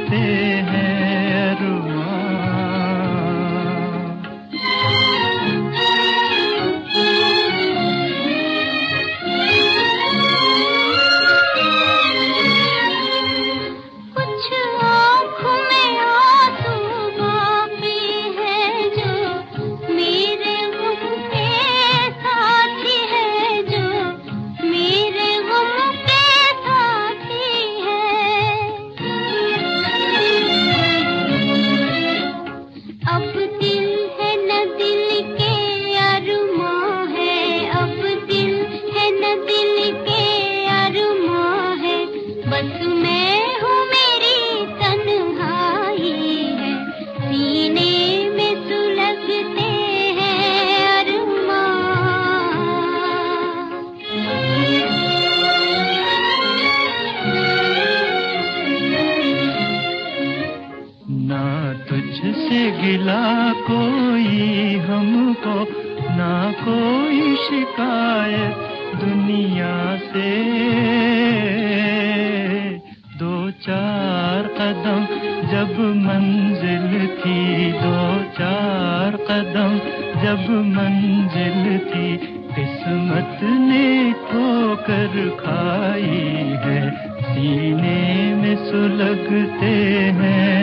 सुलगते हैं अरमान। तुझसे गिला कोई हमको, ना कोई शिकायत दुनिया से। दो चार कदम जब मंजिल थी, दो चार कदम जब मंजिल थी, किस्मत ने ठोकर खाई है, सीने में सुलगते हैं